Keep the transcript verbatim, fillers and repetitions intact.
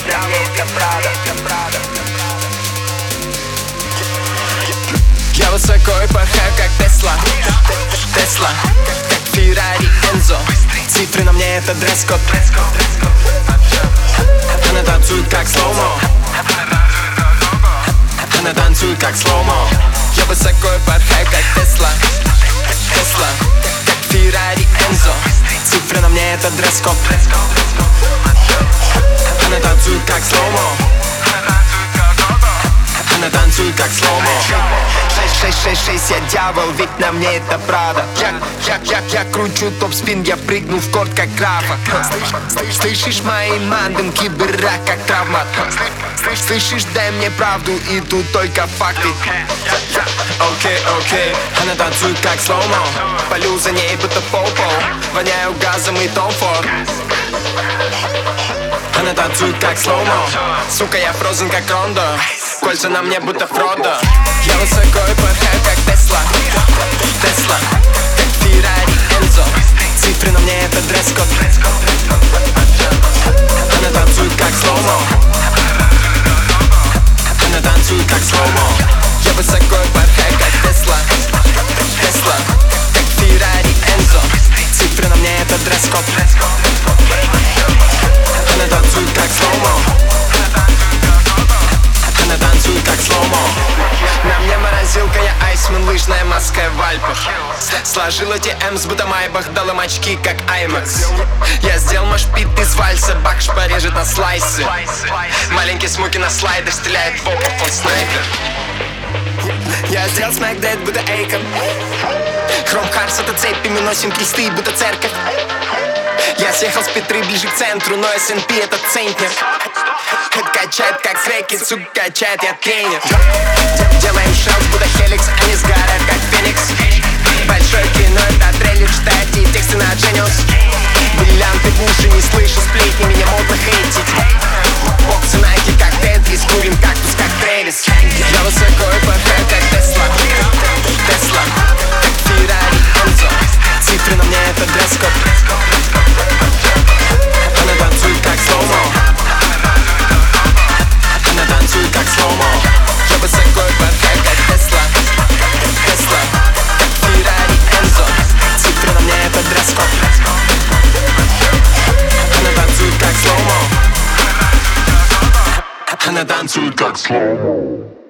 Я высоко и порхаю, как Тесла, Тесла, как Феррари Энзо. Цифры на мне — это дресс-код. Она танцует, как слоумо. Она танцует, как слоумо. Я высоко и порхаю, как Тесла, Тесла, как Феррари Энзо. Цифры на мне — это дресс-код. Она танцует, как слоумо. Она танцует, как слоумо. Шесть, шесть, шесть, шесть, я дьявол, ведь на мне это Прада. Я, я, я, я кручу топ-спин, я прыгну в корт, как Рафа. Слышишь мои мандынки, быра, как травма. Слышишь, дай мне правду, и тут только факты. Окей, окей, она танцует, как слоумо. Полю за ней, будто попо. Воняю газом и Том Форд. Она танцует, как слоумо. Сука, я фрозен, как Рондо. Кольца на мне, будто Фродо. Я высоко и порхаю, как Тесла, Тесла, как Феррари Энзо. Цифры на мне — это дресс-код. Она танцует, как слоумо. Она танцует, как слоумо. Я высоко и порхаю, как Тесла, Тесла, как Феррари Энзо. Цифры на мне — это дресс-код. Она танцует, как слоумо. Она танцует, как слоумо. На мне морозилка, я айсмен, лыжная маска в Альпах. Сложил эти М's, будто Майбах, дал им очки, как Аймакс. Я сделал машпит из вальса, бакш порежет на слайсы. Маленький смоки на слайдер, стреляет в опа, он снайпер. Я сделал смэкдэд, будто Эйкон. Хром Харс — это цепи, мы носим кресты, будто церковь. Я съехал с Петры ближе к центру, но эс эн пи — это центнер. Это качает, как рэкет, сука, качает, я тренер. Делаем шелс, будто Хеликс, они сгорают, как Феникс. Большое кино, это трейлер, читайте тексты на Genius. Бриллианты в уши, не слышу сплетни, меня модно хейтить. Боксы Найки, как Тетрис, курим кактус, как Трэвис. Я высоко и порхаю, как Тесла, Тесла, как Феррари Энзо. Цифры на мне — это дресс-код. Она танцует, как слоумо. Она танцует, как слоумо. Я высоко и порхаю, как Тесла, Тесла, как Феррари Энзо. Цифры на мне — это дресс-код. Она танцует, как слоумо. Она танцует, как слоумо.